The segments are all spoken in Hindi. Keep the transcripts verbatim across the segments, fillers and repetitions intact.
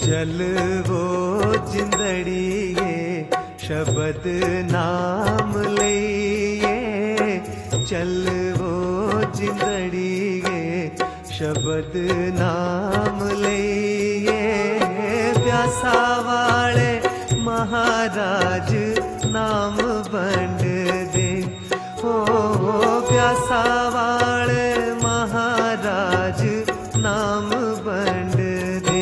चल वो जिंदड़िए शब्द नाम लइए, चल वो जिंदड़िए शब्द नाम लइए। प्यासा वाले महाराज नाम बंड दे, हो प्यासा वाले महाराज नाम बंड दे।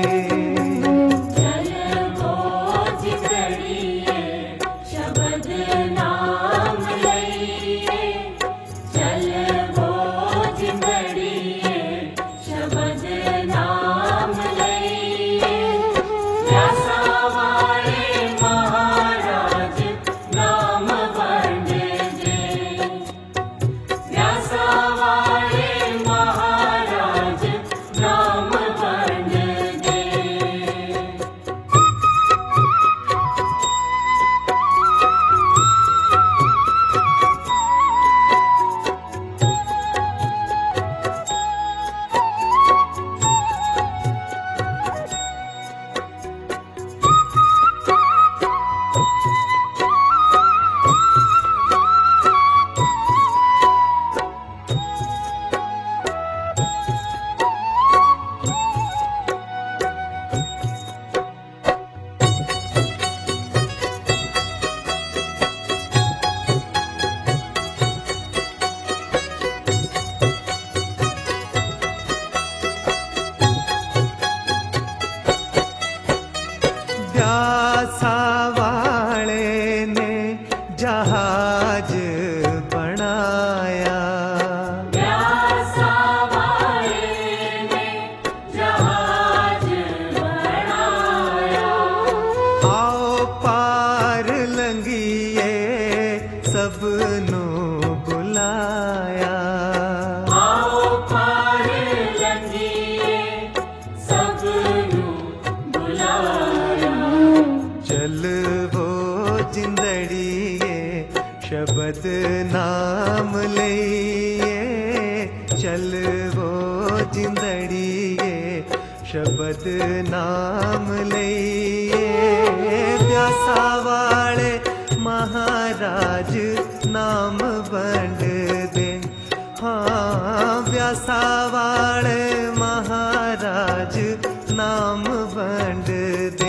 चल वो जिंदड़िए शब्द नाम लइए, चल वो जिंदड़िए शब्द नाम लइए। प्यासा वाले महाराज नाम बंड दे, प्यासा वाले महाराज नाम बंड दे। प्यासा वाले ने जहाज बनाया, प्यासा वाले ने जहाज बनाया। आओ पार लंघिए सबनू बुलाया। आओ पार लंघिए सबनू बुलाया। चल वो जिंदड़िए शब्द नाम लइए, चल वो जिंदड़िए शब्द नाम लइए। प्यासा वाले महाराज नाम बंड दे, हाँ प्यासा वाले महाराज नाम बंड दे।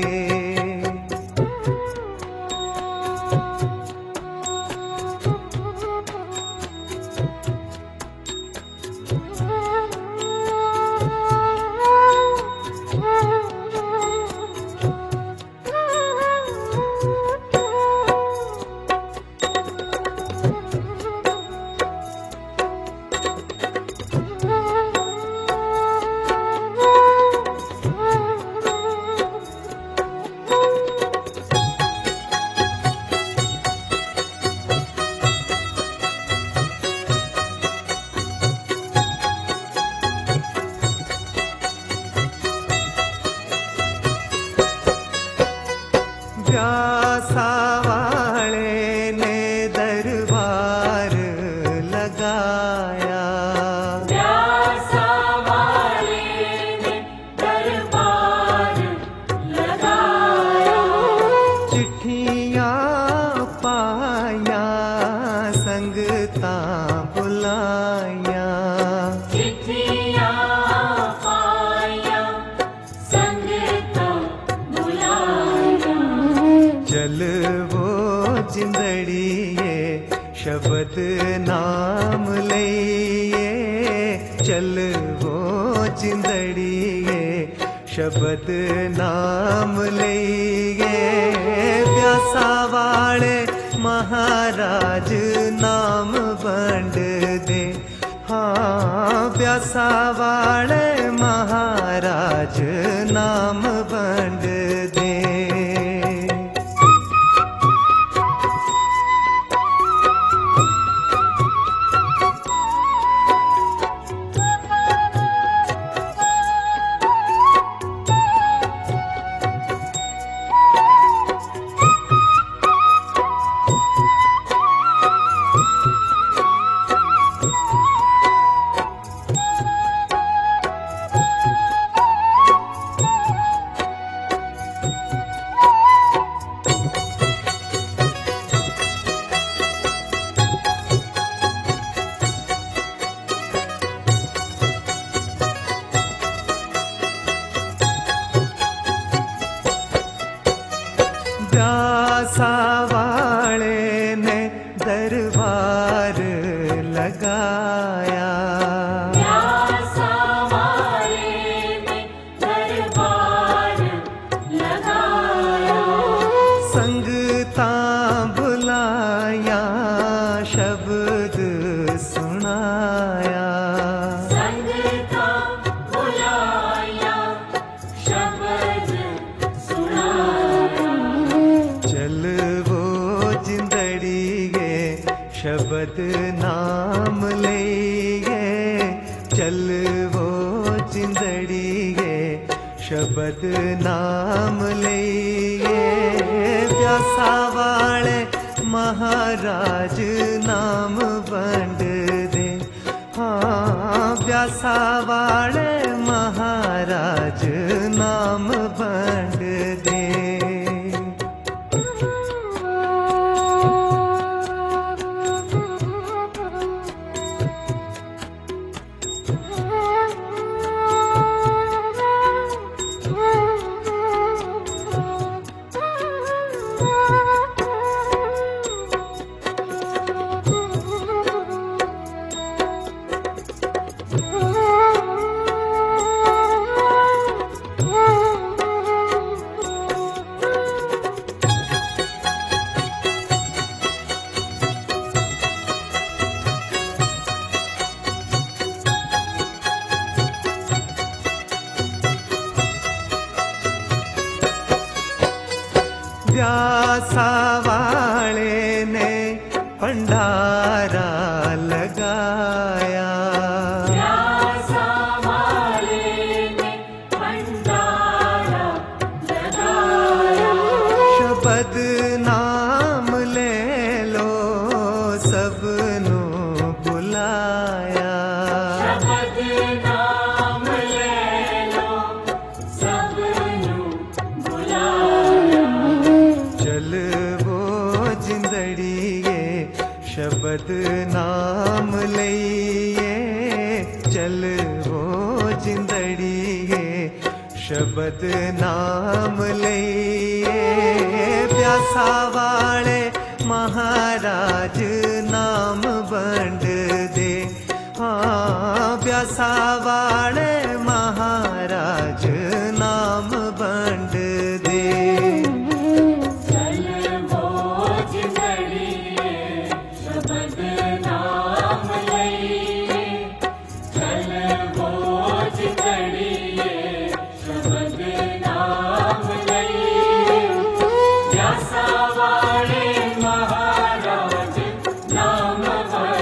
प्यासा वाले ने दरबार लगाया, प्यासा वाले ने दरबार लगाया। चिट्ठियां पाया संगता बुलाया। चिट्ठियां पाया संगता बुलाया। चल वो जिंदड़िए शब्द नाम लइए, चल वो जिंदड़िए शब्द नाम लइए। प्यासा वाले महाराज नाम बंड दे, हाँ प्यासा वाले महाराज नाम बंड दे। प्यासा वाले ने दरबार लगाया, प्यासा वाले ने दरबार लगाया। संगता बुलाया शब्द सुनाया, संगता बुलाया शब्द सुनाया। चल वो जिंदड़िए शब्द नाम लइए, चल वो जिंदड़िए शब्द नाम लइए। प्यासा वाले महाराज नाम बंड दे, हाँ प्यासा वाले महाराज नाम बंड दे। प्यासा वाले ने भंडारा लगाया, प्यासा वाले ने भंडारा लगाया। शब्द नाम ले लो सबनू बुलाया, शब्द नाम ले लो सबनू बुलाया। चल वो जिंदड़िए शब्द नाम लइए, चल वो जिंदड़िए शब्द नाम लइए। प्यासा वाले महाराज नाम बंड दे, हाँ प्यासा वाले महाराज नाम बंड दे। चल वो जिंदड़िए शब्द नाम लइए, चल वो जिंदड़िए शब्द नाम लइए। प्यासा वाले महाराज नाम